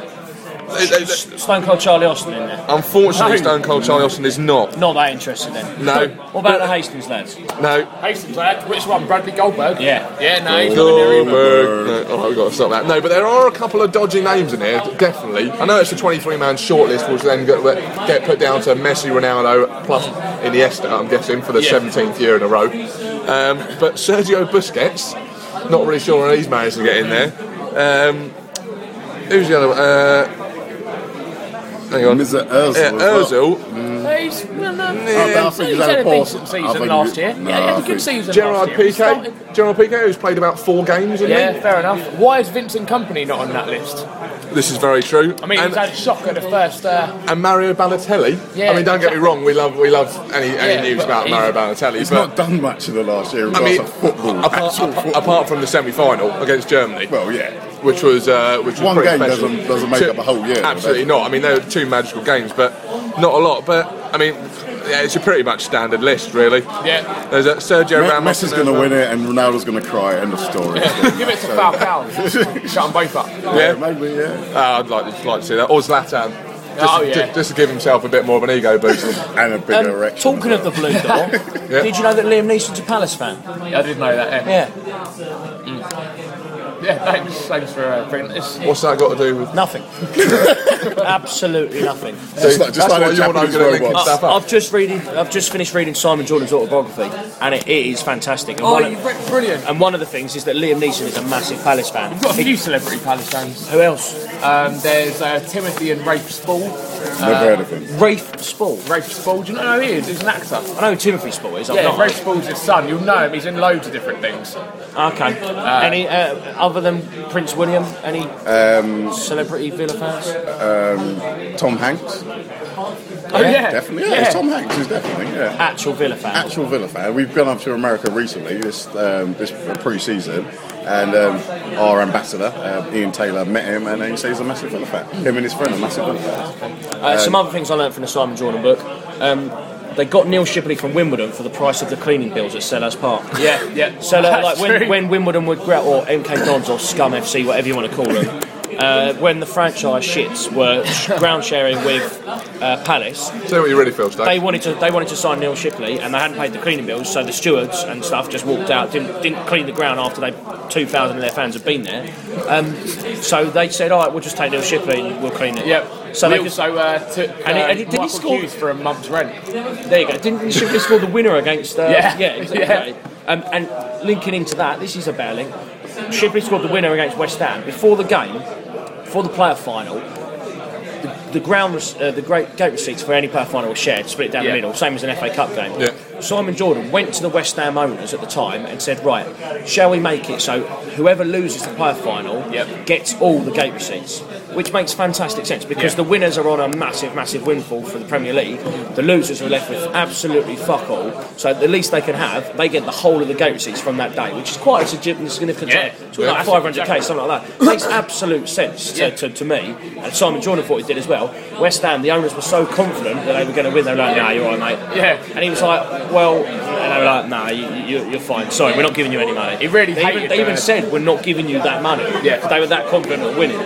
Stone Cold Charlie Austin in there. Unfortunately, Stone Cold Charlie Austin is not. Not that interested then. No. What about the Hastings lads? No. Hastings lad, which one? Bradley Goldberg? Yeah. Yeah, no, he's not in there either. Goldberg. No, we've got to stop that. No, but there are a couple of dodgy names in here, definitely. I know it's a 23-man shortlist, which then get put down to Messi, Ronaldo, plus Iniesta, I'm guessing, for the 17th year in a row. But Sergio Busquets, not really sure when he's managed to get in there. Who's the other one? Hang on. Mr. Ozil. Ozil. I think he's had a poor decent season last year. No, Yeah, he had I a good think season Gerard last year. Piqué. Gerard Piqué, who's played about 4 games, hasn't Yeah, he? fair enough. Why is Vincent Kompany not on that list? This is very true. I mean, he's had a shock at the first. And Mario Balotelli. Yeah, I mean, don't get me wrong, we love any news but about Mario Balotelli. He's but not done much in the last year in I mean, regards to football. apart from the semi-final against Germany. Well, yeah. which was One pretty game special. doesn't make up a whole year. Absolutely not. I mean, they were 2 magical games, but not a lot. But I mean, yeah, it's a pretty much standard list, really. Yeah. There's Sergio Ramos. Messi's going to win it, and Ronaldo's going to cry. End of story. Give it to Falcao. Shut them both up. Yeah. Maybe. Yeah. I'd like to see that. Or Zlatan. Just to give himself a bit more of an ego boost. And a bigger erection. Talking of the Blue Door, did you know that Liam Neeson's a Palace fan? Yeah, I did know that. Yeah. Yeah, thanks for bringing this. What's that got to do with? Nothing. Absolutely nothing. Just like That's why the you're not Japanese going to link robots. stuff up. I've just finished reading Simon Jordan's autobiography, and it is fantastic. And You've read brilliant. and one of the things is that Liam Neeson is a massive Palace fan. We've got a few celebrity Palace fans. Who else? There's Timothy and Rafe Spall. Never heard of him. Rafe Spall. Rafe Spall, do you know who he is? He's an actor. I know who Timothy Spall is. I've Yeah, not. Rafe Spall's his son. You'll know him. He's in loads of different things. Okay. Any other than Prince William? Any celebrity Villa fans? Tom Hanks. Oh yeah, Definitely. Yeah, it's Tom Hanks is definitely. Yeah. Actual Villa fan. Actual Villa fan. We've gone up to America recently, this pre-season, and our ambassador, Ian Taylor, met him, and he says he's a massive Villa fan. Him and his friend are massive Villa fans. Some other things I learned from the Simon Jordan book. They got Neil Shipley from Wimbledon for the price of the cleaning bills at Selhurst Park. Yeah. So like True. when Wimbledon would grout, or MK Dons or Scum FC, whatever you want to call them, when the franchise shits were ground sharing with Palace, Tell me what you really feel, Steve. they wanted to sign Neil Shipley, and they hadn't paid the cleaning bills, so the stewards and stuff just walked out, didn't clean the ground after 2,000 of their fans had been there. So they said, all right, we'll just take Neil Shipley and we'll clean it. Yep. So we they also took did he Michael score? Hughes for a month's rent. There you go. Didn't Shipley score the winner against? Yeah. Exactly. Yeah. And linking into that, this is a better link. Shipley scored the winner against West Ham before the game, before the player final. The gate receipts for any player final were shared, split down the middle, same as an FA Cup game. Yeah. Simon Jordan went to the West Ham owners at the time and said, right, shall we make it so whoever loses the player final gets all the gate receipts? Which makes fantastic sense because the winners are on a massive, massive windfall for the Premier League. The losers are left with absolutely fuck all. So the least they can have, they get the whole of the gate receipts from that day, which is quite a significant sum. It's like 500k, something like that. Makes absolute sense to me. And Simon Jordan thought it did as well. West Ham, the owners were so confident that they were going to win. They were like, nah, you're all right, mate. Yeah. And he was like, well, and they were like, nah, you're fine. Sorry, we're not giving you any money. He really They even said, we're not giving you that money. Yeah. They were that confident of winning.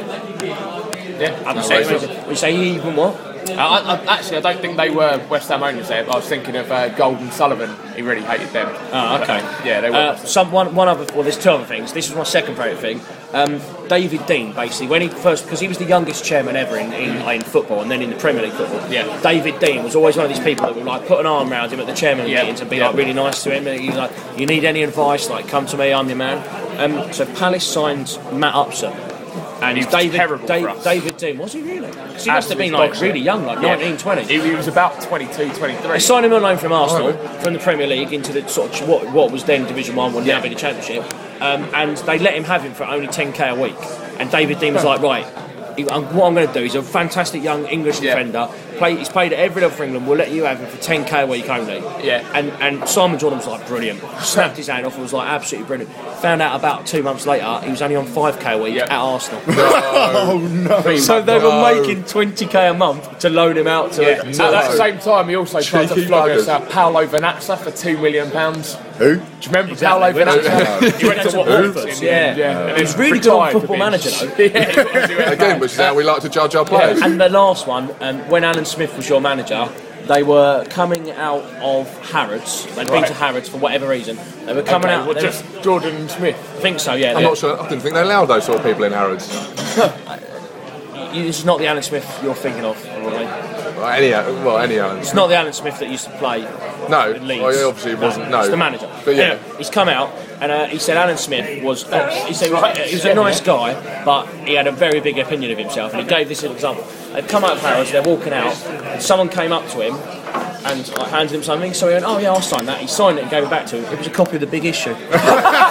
Yeah. We say he even what? Actually, I don't think they were West Ham owners there, but I was thinking of Golden Sullivan. He really hated them. Oh, okay. Yeah, they were. There's 2 other things. This was my second favourite thing. David Dean, basically, when he first, because he was the youngest chairman ever in football and then in the Premier League football. Yeah. David Dean was always one of these people that would like put an arm around him at the chairman meetings and be like really nice to him. And he's like, you need any advice? Like, come to me, I'm your man. So Palace signed Matt Upson. And he was terrible for us. David Dean, was he really? Because he must have been like really young, like 19, 20. He was about 22, 23. They signed him on loan from Arsenal, from the Premier League into the sort of what was then Division 1, would now be the Championship. And they let him have him for only 10k a week. And David Dean was like, right, what I'm going to do, he's a fantastic young English defender. He's played at every level for England. We'll let you have him for 10k a week only. Yeah. And Simon Jordan was like, brilliant. Snapped his hand off and was like, absolutely brilliant. Found out about 2 months later, he was only on 5k a week at Arsenal. Oh no! So they were making 20k a month to loan him out to. At that same time, he also tried to Cheeky flog us buggers. Paolo Venazza for £2 million. Who? Do you remember Exactly. Paolo Venazza? He went to Watford. Yeah. And He was then really good on retired Football for Manager being- though. Again, which is how we like to judge our players. And the last one, when Alan Smith was your manager, they were coming out of Harrods. They'd been to Harrods for whatever reason. They were coming out. they just Jordan and Smith. I think so. Yeah. I'm not sure. I didn't think they allowed those sort of people in Harrods. This is not the Alan Smith you're thinking of, probably. Any Alan. It's not the Alan Smith that used to play. No, in Leeds. well, he obviously wasn't. No, It's the manager. But yeah, Anyway, he's come out and he said Alan Smith was. He said he was a nice guy, but he had a very big opinion of himself. And he gave this as an example. They've come out of Harrods, they're walking out, and someone came up to him and handed him something. So he went, "Oh yeah, I'll sign that." He signed it and gave it back to him. It was a copy of The Big Issue.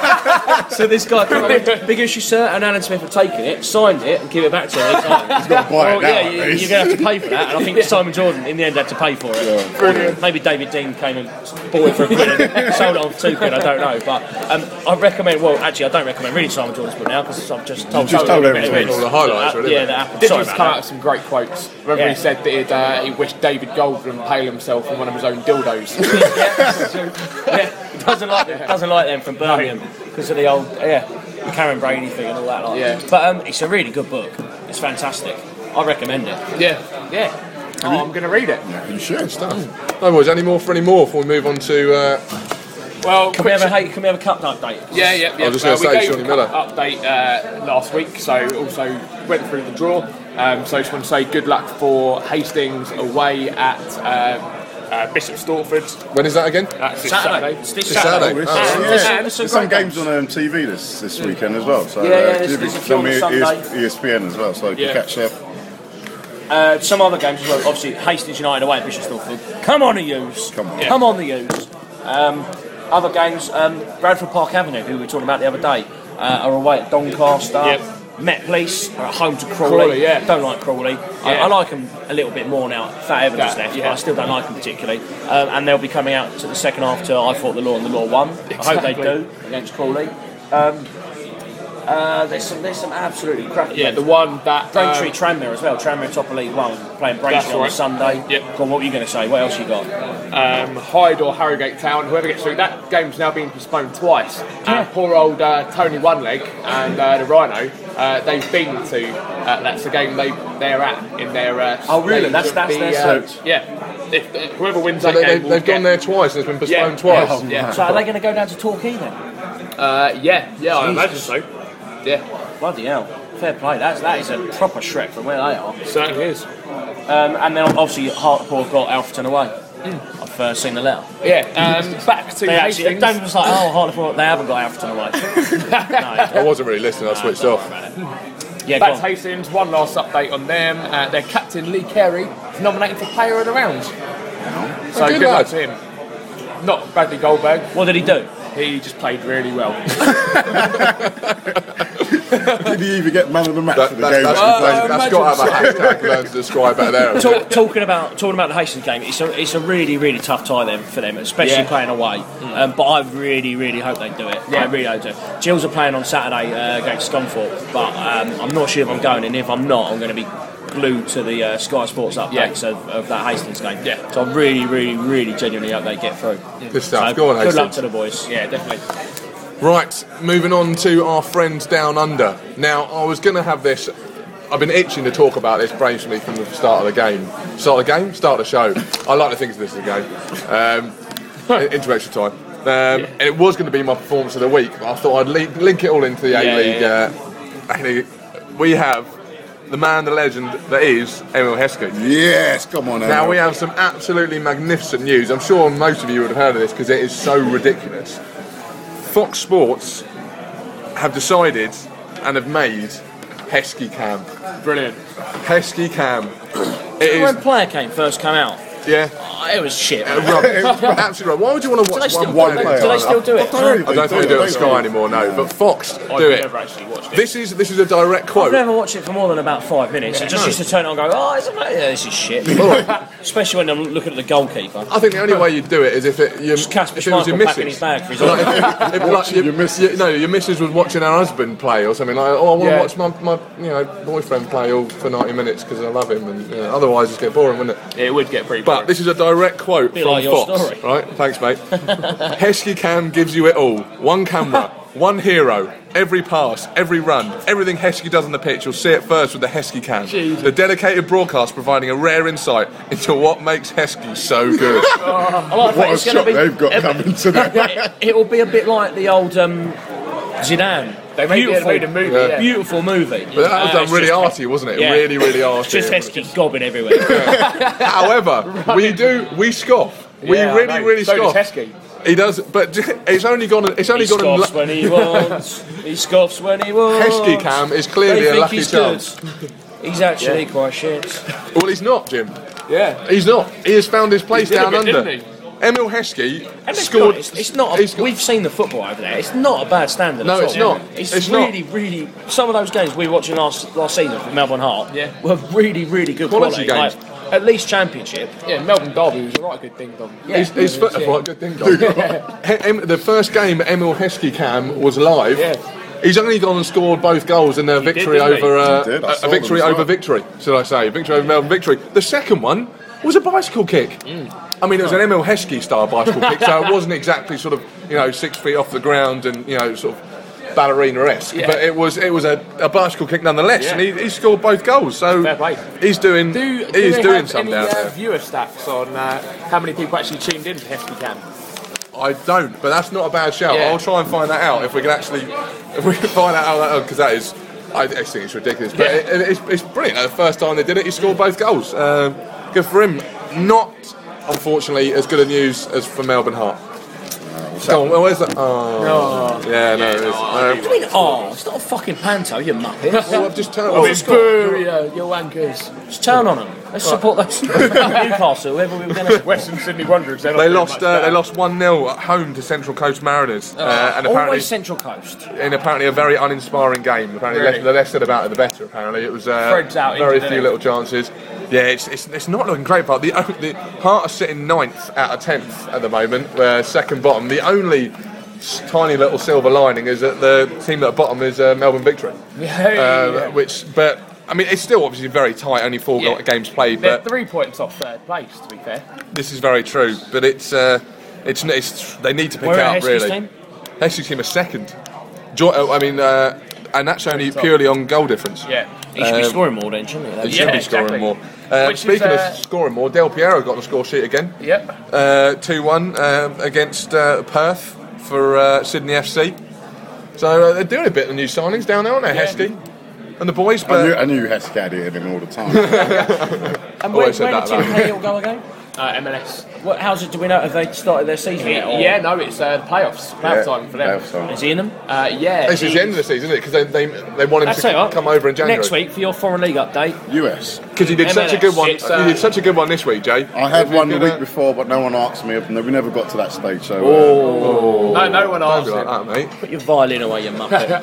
So this guy came up, big issue, sir, and Alan Smith had taken it, signed it, and give it back to him. He's got to buy it now, yeah, at you're least. going to have to pay for that. And I think Simon Jordan, in the end, had to pay for it. Brilliant. Maybe David Dean came and bought it for £1 and sold it on for £2, I don't know. But I recommend, well, actually, I don't recommend reading Simon Jordan's book now because I've just told everything. All the highlights, really. Yeah, that happened. Did Sorry just about come that. out with some great quotes. Remember he said that he wished David Goldblum impale himself in one of his own dildos. Yeah, he doesn't like them from Birmingham because of the old Karen Brady thing and all that. Like. Yeah. But it's a really good book. It's fantastic. I recommend it. Yeah. Oh, I'm going to read it. Yeah, you should. No boys, any more before we move on to... Well, Can we have a cup update? Yeah. I was just going to we say gave Shawnee a Miller. update last week, so also went through the draw. So I just want to say good luck for Hastings away at Bishop Stortford. When is that again? That's this Saturday. Saturday. It's this Saturday. Saturday. Oh, Yeah, There's there's some games on TV this weekend as well. So there's a few on the Sunday. ESPN as well, so you can catch them. Some other games as well. Obviously, Hastings United away at Bishop Stortford. Come on, the U's. Come on, the U's. Other games, Bradford Park Avenue, who we were talking about the other day, are away at Doncaster. Yep. Met Police are at home to Crawley. Don't like Crawley. I like them a little bit more now. Fat Evans left, but I still don't like them particularly. And they'll be coming out to the second half to I Fought the Law and the Law won. I hope they do against Crawley. There's some absolutely cracking games. The one that Braintree Tranmere as well. Tranmere top of League One playing Braintree on right. Sunday. Yep. Go on, what were you going to say? What else you got? Hyde or Harrogate Town, whoever gets through. That game's now been postponed twice. Poor old Tony One Leg and the Rhino, they've been to. That's the game they're at in their. Oh, really? stage That's of their the, stage? Yeah. If whoever wins So that game, will they've get, gone there twice and it's been postponed twice. Yeah. So are they going to go down to Torquay then? Yeah, I imagine so. Yeah, Bloody hell. Fair play. That is a proper Shrek from where they are. certainly is. And then obviously Hartlepool have got Alfreton away. I've seen the letter. Yeah, back to They actually, Hastings. David was like, Hartlepool, they haven't got Alfreton away. I wasn't really listening, I switched off. Yeah, Back go to on. Hastings, one last update on them. Their captain, Lee Carey, is nominated for Player of the Round. So good good luck lad. to him. Not Bradley Goldberg, What did he do? he just played really well. Did he even get man of the match for the game? That's got to have a hashtag learn to describe better there. Talking about the Hastings game, it's a really, really tough tie then for them, especially playing away. But I really, really hope they do it. I really hope they do. Gills are playing on Saturday against Scunthorpe, but I'm not sure if I'm going, and if I'm not, I'm going to be glued to the Sky Sports updates of that Hastings game. Yeah. So I really, really, really genuinely hope they get through. Good stuff. So Go on, good luck Hastings. to the boys. Yeah, definitely. Right, moving on to our friends down under. Now, I was going to have this. I've been itching to talk about this brainstorming from the start of the game. Start of the game? Start of the show. I like to think of this as a game. Into extra time. And it was going to be my performance of the week, but I thought I'd link it all into the A-League. We have the man, the legend that is Emil Heskey. Yes, come on. Now, Emil. we have some absolutely magnificent news. I'm sure most of you would have heard of this because it is so ridiculous. Fox Sports have decided and have made Heskey Cam. Brilliant. Heskey Cam. It When is, Player Came first come out, yeah, it was shit. rubbish. Absolutely right. Why would you want to Do they watch still, one do player? they still do it? I don't think they do it on Sky anymore, no. But Fox do I've it. never actually watched it. This is a direct I've quote. never watched it for more than about 5 minutes. I just used to turn it on and go, this is shit. Especially when I'm looking at the goalkeeper. I think the only way you'd do it is if it Casper if it was your Schmeichel packing his missus. bag for his Your missus was watching her husband play or something like. I want to watch my boyfriend play all for 90 minutes because I love him, and otherwise it'd get boring, wouldn't it? It would get pretty boring. But this is a direct quote Bit from like your Fox, story. right? Thanks, mate. Heskey Cam gives you it all. One camera, one hero, every pass, every run, everything Heskey does on the pitch. You'll see it first with the Heskey Cam. Jesus. The dedicated broadcast providing a rare insight into what makes Heskey so good. I like What a it's shot going to be. they've got coming today. It will be a bit like the old Zidane. They made a movie, yeah. Beautiful movie. But that was done It's really just- arty, wasn't it? yeah. Really, really arty. Just Heskey gobbing everywhere. However, we scoff. We Yeah, I really, know. really So does scoff. Heskey. He does, but it's only gone. It's only He gone. scoffs when he wants. He scoffs when he wants. Heskey Cam is clearly They a think lucky he's chance. good. He's actually quite shit. Well, he's not, Jim. Yeah. He's not. He has found his place He did a down bit, under. didn't Emil Heskey And let's be scored. honest, it's not. We've seen the football over there. It's not a bad standard. No, at it's all. not. It's It's really, really. Some of those games we were watching last season for Melbourne Heart were really, really good Quality quality. games. Like, at least Championship. Yeah, Melbourne Derby was a right good thing, Dom. He's right, good thing, Dom. The first game Emil Heskey cam was live. Yeah. He's only gone and scored both goals in their victory didn't he? over He did, I saw a victory them as over well. victory. Should I say victory over Melbourne victory? The second one was a bicycle kick. I mean, it was an Emil Heskey style bicycle kick, so it wasn't exactly sort of 6 feet off the ground and sort of ballerina-esque, but it was a bicycle kick nonetheless, and he scored both goals. So Fair play. he's doing Do he's they doing have something any out there. viewer stats on how many people actually tuned in to Heskey Cam? I don't, but that's not a bad shout. Yeah. I'll try and find that out if we can find out how that, because that is. I think it's ridiculous, but it's brilliant. The first time they did it, he scored both goals. Good for him. Not, unfortunately, as good a news as for Melbourne Heart. Go on, where's that? Oh, yeah, no, it is. What do you mean? Oh, it's not a fucking panto, you muppet. Well, I've just turned. Boo, you wankers. Just turn on them. Let's support those Newcastle, whoever we were going to. Western Sydney Wanderers. They lost 1-0 at home to Central Coast Mariners, and apparently Always Central Coast. in apparently a very uninspiring game. Apparently, Really? the less said about it, the better. Apparently, it was Fred's out very injured, few isn't little chances. Yeah, it's not looking great. But the Heart are sitting 9th out of 10th at the moment. We're second bottom. The only tiny little silver lining is that the team at the bottom is Melbourne Victory, but. I mean, it's still obviously very tight. Only 4 games played, They're but 3 points off third place. To be fair, this is very true. But it's they need to pick Where it up at Heskey's really. team? Heskey's team is second. And that's only purely on goal difference. yeah. He should be scoring more then, shouldn't he? He should be scoring exactly. more. Which is, Speaking of scoring more, Del Piero got on the score sheet again. Yep. 2-1 against Perth for Sydney FC. So they're doing a bit of new signings down there, aren't they, Heskey? And the boys, but I knew Heskey had it in him all the time. And where Always said did that Tim about him. Cahill go again? MLS. How's it? Do we know? Have they started their season yet? or- Yeah, no, it's the playoffs. Playoff time for them. Playoff time. Is he in them? Yeah. this is the end of the season, isn't it? Because they want him That's to it, come over in January. Next week for your Foreign League update. US. Because he did such a good one. It's, You did such a good one this week, Jay. I had one the Gonna- week before, but no one asked me, and we never got to that stage. So No one Don't asked be like him. that, mate. Put your violin away, you muppet.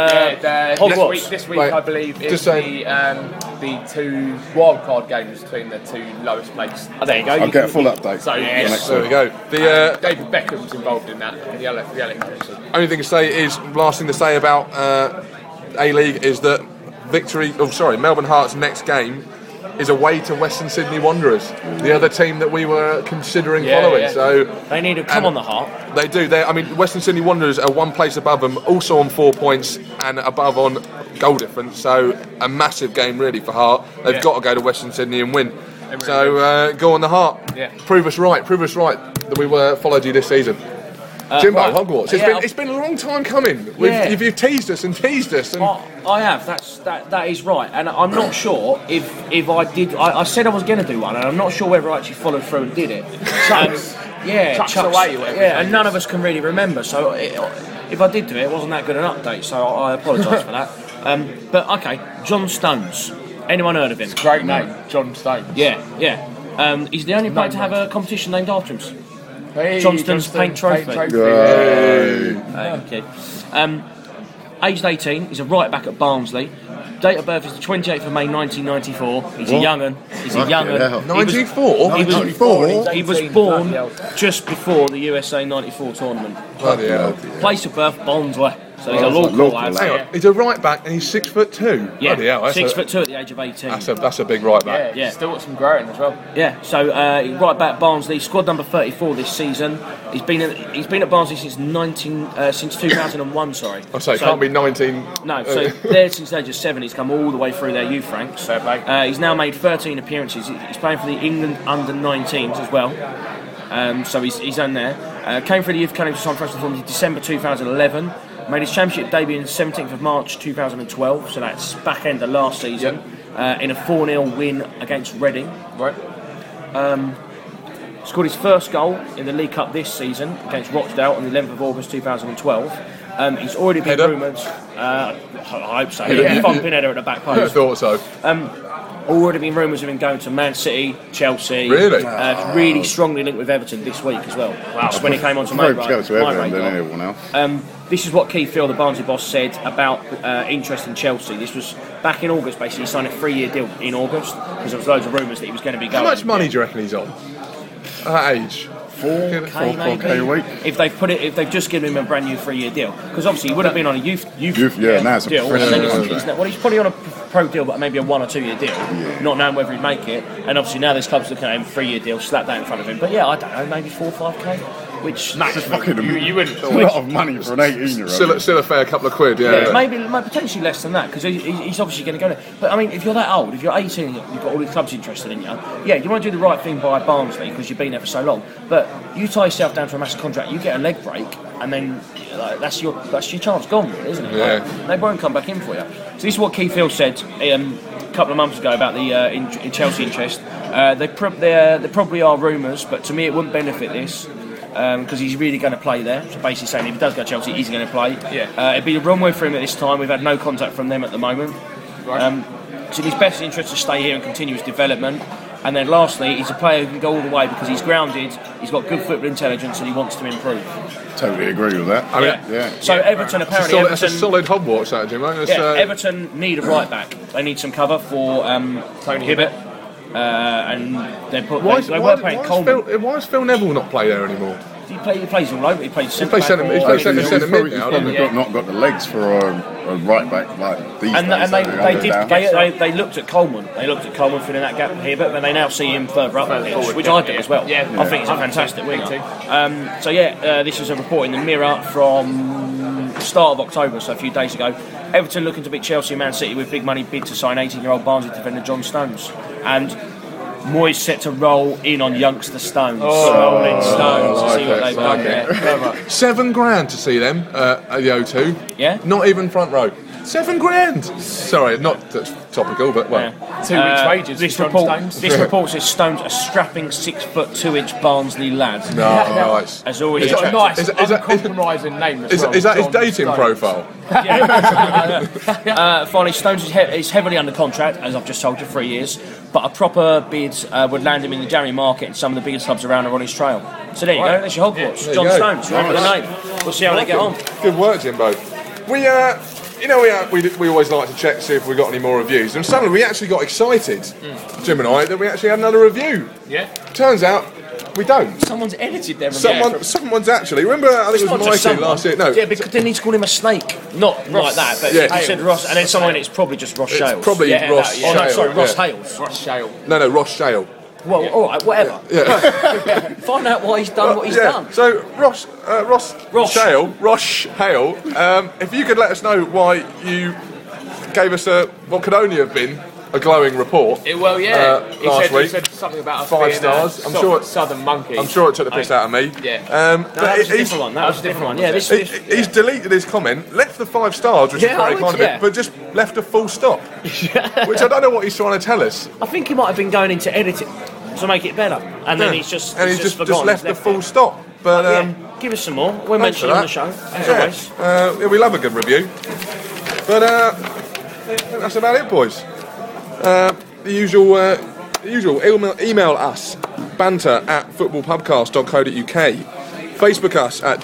This week, Wait, I believe, is just saying- the 2 wildcard games between the 2 lowest placed. Oh, there you go. I'll get a full update. So, next yes. There we week. go. The David Beckham's involved in that. The electricity. only thing to say is, last thing to say about A-League is that Melbourne Heart's next game is away to Western Sydney Wanderers, the other team that we were considering following. yeah. So They need to come And- on the Heart. they do. Western Sydney Wanderers are 1 place above them, also on 4 points and above on goal difference. So a massive game really for Heart. They've got to go to Western Sydney and win. So go on the Heart. Yeah. Prove us right that we followed you this season. Jimbo, Hogwarts. It's been a long time coming. You've teased us and teased us. And I have. That is right, and I'm not sure if I did. I said I was going to do one, and I'm not sure whether I actually followed through and did it. Chucks away, whatever yeah, and none of us can really remember. So if I did do it, it wasn't that good an update. So I apologise for that. But okay, John Stones. Anyone heard of him? Great name, John Stones. Yeah. He's the only player to have a competition named after him. Hey, Johnston's Paint Trophy. Okay. Aged 18, he's a right back at Barnsley. Date of birth is the 28th of May 1994. He's a young'un. He's a Fucking hell. young'un. 94? He was born just before the USA 94 tournament. Bloody hell. Place of birth, Barnsley. So he's a Barnsley, local local lad. lad. Hang on, he's a right back and he's 6'2". Yeah, Bloody hell, that's 6'2" at the age of 18. That's a big right back. Yeah. Still got some growing as well. Yeah, so right back at Barnsley, squad number 34 this season. He's been at Barnsley since 2001. Sorry. I say, can't be 19. No, so there since the age of 7, he's come all the way through their youth ranks. Fair play. He's now made 13 appearances. He's playing for the England under-19s as well. So he's on there. Came through the youth academy for Sun in December 2011. Made his championship debut on the 17th of March 2012. So that's back end of last season. In a 4-0 win against Reading. Right. Scored his first goal in the League Cup this season against Rochdale on the 11th of August 2012. He's already been Header? rumoured. I hope so. Thumping header at the back I post. thought so. Already been rumours of him going to Man City, Chelsea. Really? Really strongly linked with Everton this week as well. Wow. Just when he came onto my Very close to radar. Everton than anyone else. This is what Keith Field, the Barnsley boss, said about interest in Chelsea. This was back in August, basically. He signed a 3-year deal in August because there was loads of rumours that he was going to be going. How much money do you reckon he's on? At that age? 4K a week. If they've just given him a brand new 3-year deal, because obviously he would have been on a youth now it's a deal. professional And then contract. he's probably on a pro deal, but maybe a 1 or 2 year deal, not knowing whether he'd make it. And obviously now there's clubs looking at him 3-year deal, slap that in front of him. But yeah, I don't know, maybe 4 or 5k, which Fucking You wouldn't a lot of money for an 18-year-old. Still a fair couple of quid, yeah. maybe potentially less than that, because he's obviously going to go there. But I mean, if you're that old, if you're 18 and you've got all these clubs interested in you, yeah, you want to do the right thing by Barnsley because you've been there for so long. But you tie yourself down to a massive contract, you get a leg break, and then that's your chance gone, isn't it? Yeah. Like, they won't come back in for you. So this is what Keith Hill said a couple of months ago about the in Chelsea interest. There probably are rumours, but to me it wouldn't benefit this. Because he's really going to play there. So basically saying if he does go to Chelsea, he's going to play. Yeah. It'd be the wrong way for him at this time. We've had no contact from them at the moment. Right. It's in his best interest to stay here and continue his development. And then lastly, he's a player who can go all the way because he's grounded, he's got good football intelligence and he wants to improve. Totally agree with that. I mean, Yeah. So Everton apparently... That's a solid Hogwarts, that, Jim. Right? Everton need a right back. They need some cover for Tony Hibbert. And they were playing Coleman. Why does Phil Neville not play there anymore? He plays all over. He plays centre plays back. centre- he or- plays centre He's mid now, probably doesn't he? not got the legs for a right back like these And days. they looked at Coleman. They looked at Coleman filling that gap here, but they now see him further up the pitch, which I do as well. Yeah. I think he's a fantastic winger. This is a report in the Mirror from the start of October, so a few days ago. Everton looking to beat Chelsea and Man City with big money bid to sign 18-year-old Barnsley defender John Stones. And Moyes set to roll in on youngster Stones. Rolling Stones to see what they've done there. $7,000 to see them at the O2. Yeah? Not even front row. $7,000. Sorry, not topical, but well. 2 weeks' wages This for John report, Stones. this report says Stones a strapping 6'2" Barnsley lad. No, nice. Has already Is that attracted- Nice, uncompromising name as well. Is that his John dating Stones. profile? Finally, Stones is heavily under contract, as I've just told you, 3 years. But a proper bid would land him in the January market, and some of the biggest clubs around are on his trail. So there you go. There's your Hogwarts. There John you go. Stones. Remember the name. We'll see how they get on. Good work, Jimbo. We always like to check to see if we got any more reviews, and suddenly we actually got excited, Jim and I, that we actually had another review. Yeah. Turns out we don't. Someone's edited their review. Someone's actually. Remember, I think it was Mikey last year. No, Yeah, because they need to call him a snake. Not like that, but Yeah. he said Ross, and then someone it's probably just Ross Shales. probably Ross Oh, no, Shale, sorry, Ross yeah. Hales. Ross Shale. no, Ross Shale. Well, all right, whatever. Yeah. Find out why he's done what he's done. So Ross Shale, if you could let us know why you gave us what could only have been a glowing report. He last said, week. He said something about us 5 being stars. I'm sure it- Southern monkey. I'm sure it took the piss out of me. Yeah. No, that was a different one. That was a different one. Yeah, He's deleted his comment, left the 5 stars, which Yeah, is very I kind would, of it, yeah. but just left a full stop, which I don't know what he's trying to tell us. I think he might have been going into editing to make it better, and then he's just forgotten. left the full stop. But give us some more. We'll thanks mention for on the that. show as always. Yeah, we love a good review. But I think that's about it, boys. The usual. Email us banter@footballpubcast.co.uk. Facebook us at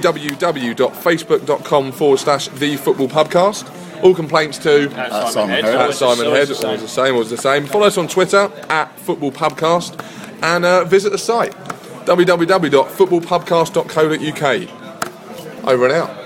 www.facebook.com/thefootballpubcast. All complaints to Simon Head. at Simon Head, always the same. Follow us on Twitter at footballpubcast, and visit the site www.footballpubcast.co.uk. Over and out.